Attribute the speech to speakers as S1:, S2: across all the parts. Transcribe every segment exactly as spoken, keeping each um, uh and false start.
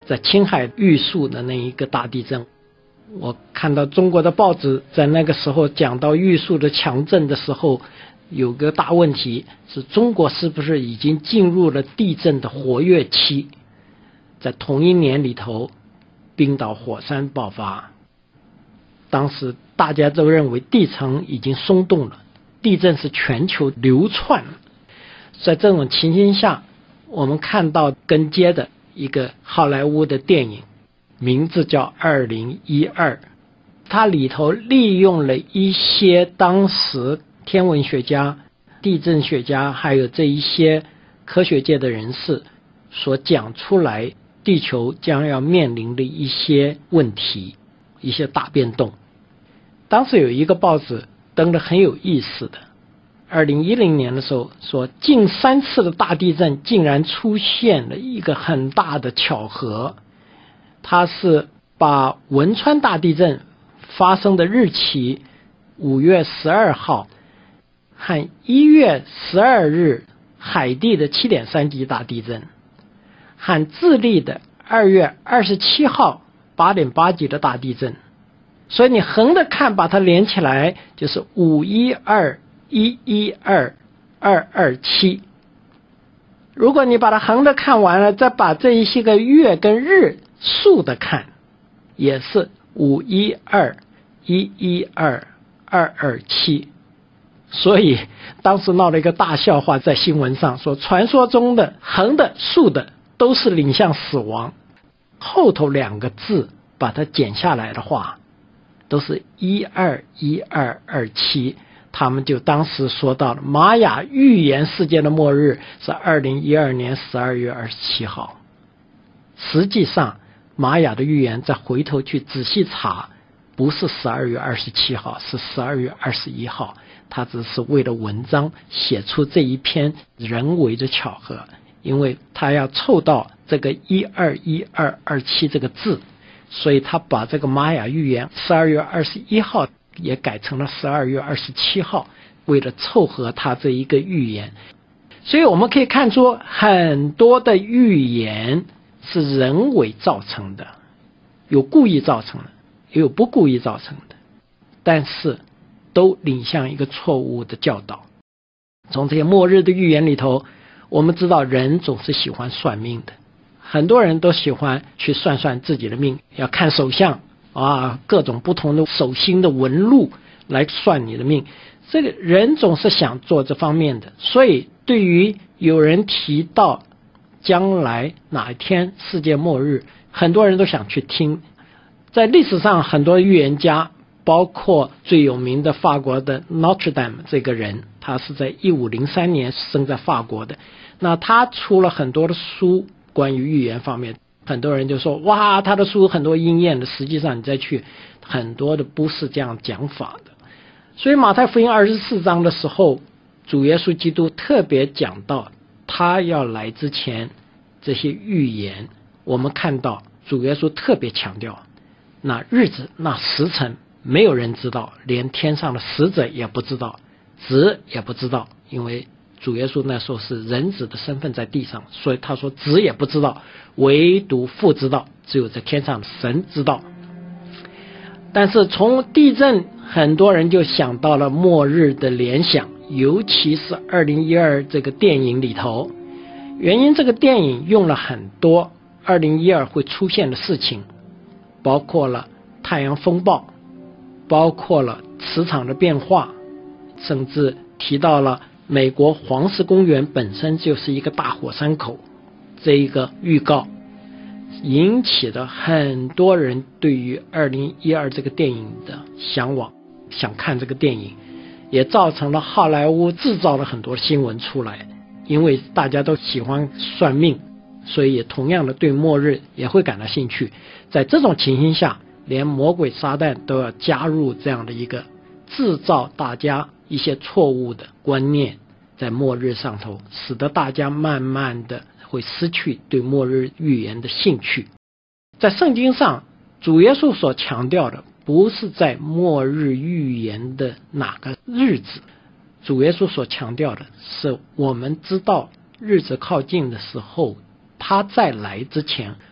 S1: 在青海玉树的那一个大地震。我看到中国的报纸在那个时候讲到玉树的强震的时候，有个大问题是中国是不是已经进入了地震的活跃期。在同一年里头，冰岛火山爆发，当时大家都认为地层已经松动了，地震是全球流窜。在这种情形下，我们看到跟接的一个好莱坞的电影，名字叫二零一二，它里头利用了一些当时天文学家、地震学家还有这一些科学界的人士所讲出来地球将要面临的一些问题，一些大变动。当时有一个报纸登得很有意思的，二零一零年的时候说，近三次的大地震竟然出现了一个很大的巧合。它是把汶川大地震发生的日期五月十二号和一月十二日海地的 七点三 级大地震和智利的二月二十七号 八点八 级的大地震，所以你横着看把它连起来就是五一二一一二二二七。如果你把它横着看完了，再把这一些个月跟日竖的看，也是五一二一一二二二七。所以当时闹了一个大笑话，在新闻上说，传说中的横的竖的都是领向死亡，后头两个字把它剪下来的话都是一二一二二七。他们就当时说到了玛雅预言世界的末日是二零一二年十二月二十七号。实际上玛雅的预言再回头去仔细查，不是十二月二十七号，是十二月二十一号。他只是为了文章写出这一篇人为的巧合，因为他要凑到这个一二一二二七这个字，所以他把这个玛雅预言十二月二十一号也改成了十二月二十七号，为了凑合他这一个预言。所以我们可以看出很多的预言是人为造成的，有故意造成的，也有不故意造成的，但是都领向一个错误的教导。从这些末日的预言里头，我们知道人总是喜欢算命的，很多人都喜欢去算算自己的命，要看手相啊，各种不同的手心的纹路来算你的命。这个人总是想做这方面的，所以对于有人提到将来哪一天世界末日，很多人都想去听。在历史上很多预言家，包括最有名的法国的 Notre Dame 这个人，他是在一五零三年生在法国的，那他出了很多的书关于预言方面，很多人就说哇，他的书很多应验的，实际上你再去很多的不是这样讲法的。所以马太福音二十四章的时候，主耶稣基督特别讲到他要来之前这些预言，我们看到主耶稣特别强调，那日子那时辰没有人知道，连天上的使者也不知道，子也不知道，因为主耶稣那时候是人子的身份在地上，所以他说子也不知道，唯独父知道，只有在天上的神知道。但是从地震很多人就想到了末日的联想，尤其是二零一二这个电影里头，原因这个电影用了很多二零一二会出现的事情，包括了太阳风暴，包括了磁场的变化，甚至提到了美国黄石公园本身就是一个大火山口，这一个预告引起了很多人对于二零一二这个电影的向往，想看这个电影，也造成了好莱坞制造了很多新闻出来。因为大家都喜欢算命，所以也同样的对末日也会感到兴趣。在这种情形下，连魔鬼撒旦都要加入这样的一个制造大家一些错误的观念在末日上头，使得大家慢慢的会失去对末日预言的兴趣。在圣经上，主耶稣所强调的不是在末日预言的哪个日子，主耶稣所强调的是我们知道日子靠近的时候，他再来之前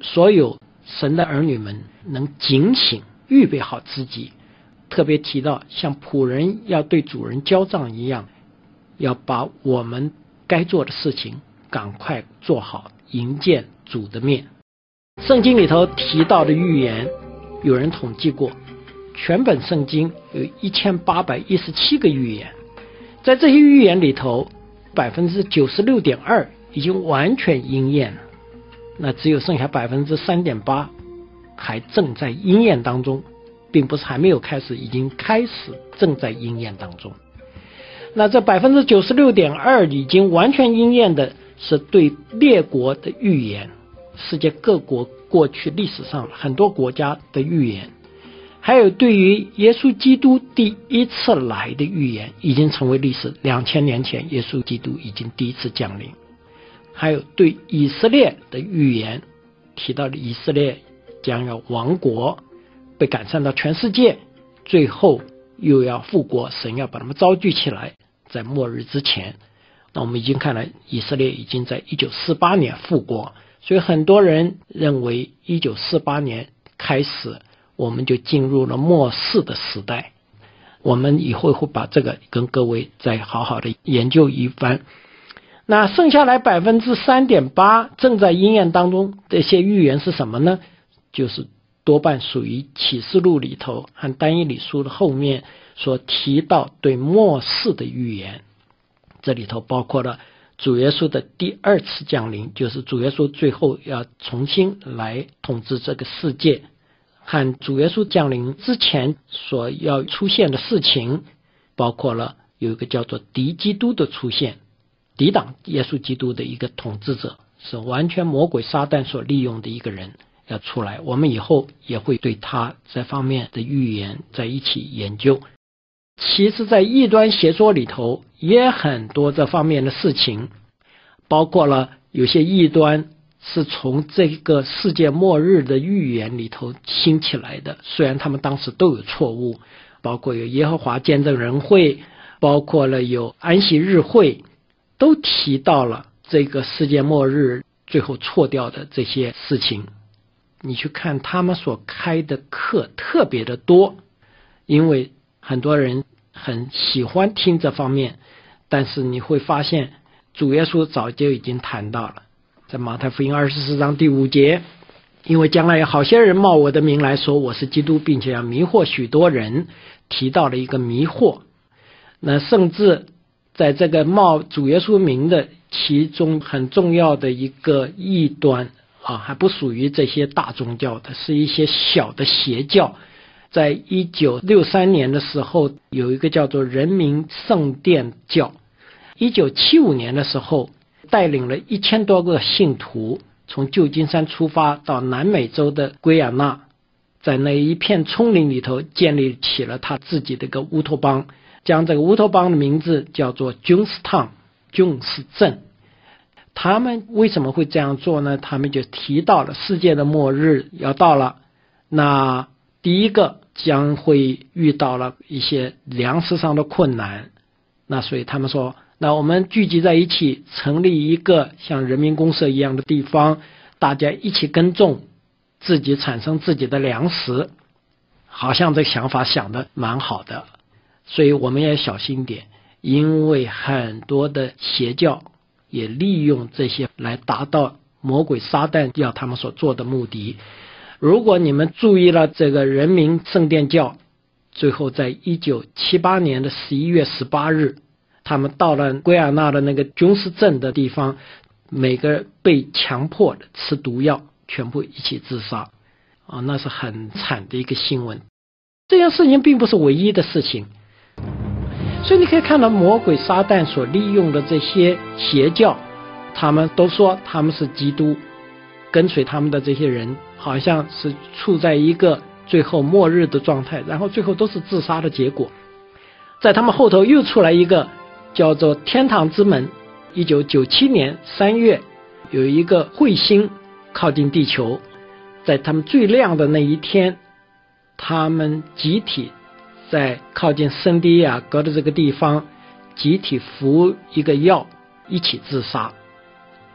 S1: 所有神的儿女们能警醒，预备好自己。特别提到像仆人要对主人交账一样，要把我们该做的事情赶快做好，迎见主的面。圣经里头提到的预言，有人统计过，全本圣经有一千八百一十七个预言，在这些预言里头，百分之九十六点二已经完全应验了，那只有剩下百分之三点八还正在应验当中，并不是还没有开始，已经开始正在应验当中。那这百分之九十六点二已经完全应验的是对列国的预言，世界各国过去历史上很多国家的预言，还有对于耶稣基督第一次来的预言已经成为历史。两千年前耶稣基督已经第一次降临。还有对以色列的预言，提到了以色列将要亡国，被赶散到全世界，最后又要复国，神要把他们招聚起来，在末日之前。那我们已经看了以色列已经在一九四八年复国，所以很多人认为一九四八年开始我们就进入了末世的时代。我们以后会把这个跟各位再好好的研究一番。那剩下来 百分之三点八 正在应验当中，这些预言是什么呢？就是多半属于启示录里头和但以理书的后面所提到对末世的预言。这里头包括了主耶稣的第二次降临，就是主耶稣最后要重新来统治这个世界，和主耶稣降临之前所要出现的事情，包括了有一个叫做敌基督的出现，抵挡耶稣基督的一个统治者，是完全魔鬼撒旦所利用的一个人要出来。我们以后也会对他这方面的预言在一起研究。其实在异端邪说里头也很多这方面的事情，包括了有些异端是从这个世界末日的预言里头兴起来的，虽然他们当时都有错误，包括有耶和华见证人会，包括了有安息日会，都提到了这个世界末日最后错掉的这些事情。你去看他们所开的课特别的多，因为很多人很喜欢听这方面，但是你会发现主耶稣早就已经谈到了，在马太福音二十四章第五节，因为将来有好些人冒我的名来说我是基督，并且要迷惑许多人，提到了一个迷惑。那甚至在这个冒主耶稣名的其中很重要的一个异端啊，还不属于这些大宗教的，是一些小的邪教。在一九六三年的时候，有一个叫做人民圣殿教。一九七五年的时候，带领了一千多个信徒从旧金山出发到南美洲的圭亚那，在那一片丛林里头建立起了他自己的一个乌托邦，将这个乌托邦的名字叫做 Jonestown， Jones 镇。他们为什么会这样做呢？他们就提到了世界的末日要到了，那第一个将会遇到了一些粮食上的困难，那所以他们说，那我们聚集在一起，成立一个像人民公社一样的地方，大家一起耕种，自己产生自己的粮食。好像这个想法想得蛮好的，所以我们也小心点，因为很多的邪教也利用这些来达到魔鬼撒旦要他们所做的目的。如果你们注意了这个人民圣殿教，最后在一九七八年的十一月十八日，他们到了圭亚那的那个军事镇的地方，每个被强迫的吃毒药，全部一起自杀啊，那是很惨的一个新闻。这件事情并不是唯一的事情，所以你可以看到魔鬼撒旦所利用的这些邪教，他们都说他们是基督，跟随他们的这些人好像是处在一个最后末日的状态，然后最后都是自杀的结果。在他们后头又出来一个叫做天堂之门，一九九七年三月有一个彗星靠近地球，在他们最亮的那一天，他们集体在靠近圣地亚哥的这个地方集体服一个药，一起自杀。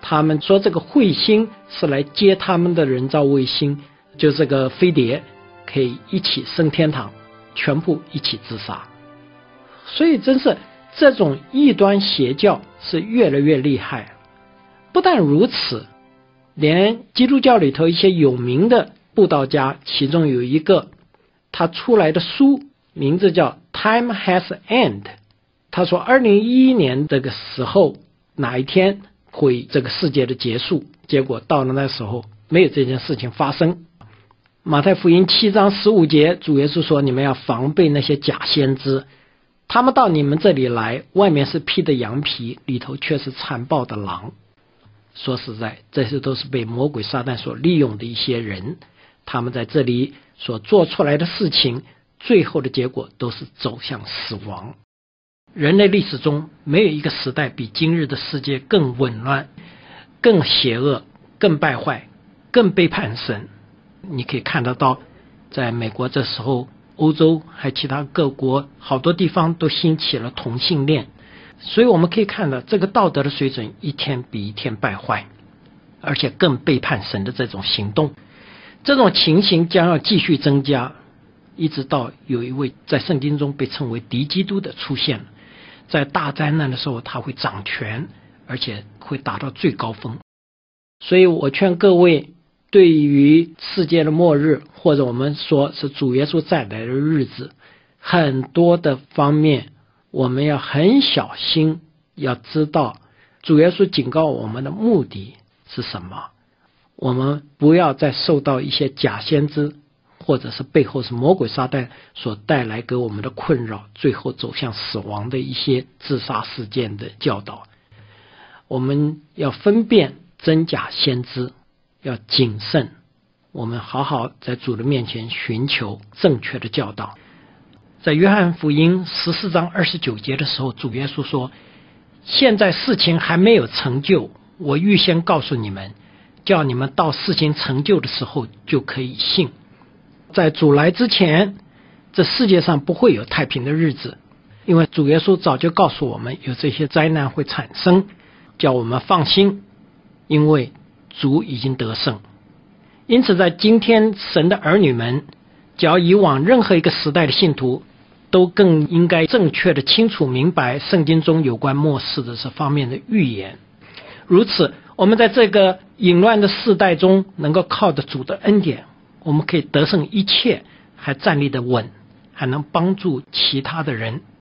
S1: 他们说这个彗星是来接他们的人造卫星，就这个飞碟可以一起升天堂，全部一起自杀。所以真是这种异端邪教是越来越厉害。不但如此，连基督教里头一些有名的布道家，其中有一个他出来的书名字叫 Time Has End， 他说二零一一年这个时候哪一天会这个世界的结束，结果到了那时候没有这件事情发生。马太福音七章十五节，主耶稣说，你们要防备那些假先知，他们到你们这里来，外面是披的羊皮，里头却是残暴的狼。说实在，这些都是被魔鬼撒旦所利用的一些人，他们在这里所做出来的事情，最后的结果都是走向死亡。人类历史中没有一个时代比今日的世界更紊乱、更邪恶、更败坏、更背叛神。你可以看得到，在美国这时候，欧洲还其他各国好多地方都兴起了同性恋，所以我们可以看到这个道德的水准一天比一天败坏，而且更背叛神的这种行动，这种情形将要继续增加，一直到有一位在圣经中被称为敌基督的出现了，在大灾难的时候他会掌权，而且会达到最高峰。所以我劝各位，对于世界的末日，或者我们说是主耶稣再来的日子，很多的方面我们要很小心，要知道主耶稣警告我们的目的是什么。我们不要再受到一些假先知或者是背后是魔鬼撒旦所带来给我们的困扰，最后走向死亡的一些自杀事件的教导。我们要分辨真假先知，要谨慎，我们好好在主的面前寻求正确的教导。在约翰福音十四章二十九节的时候，主耶稣说，现在事情还没有成就，我预先告诉你们，叫你们到事情成就的时候就可以信。在主来之前，这世界上不会有太平的日子，因为主耶稣早就告诉我们有这些灾难会产生，叫我们放心，因为主已经得胜。因此在今天神的儿女们，较以往任何一个时代的信徒都更应该正确的清楚明白圣经中有关末世的这方面的预言。如此，我们在这个淫乱的世代中能够靠着主的恩典，我们可以得胜一切，还站立得稳，还能帮助其他的人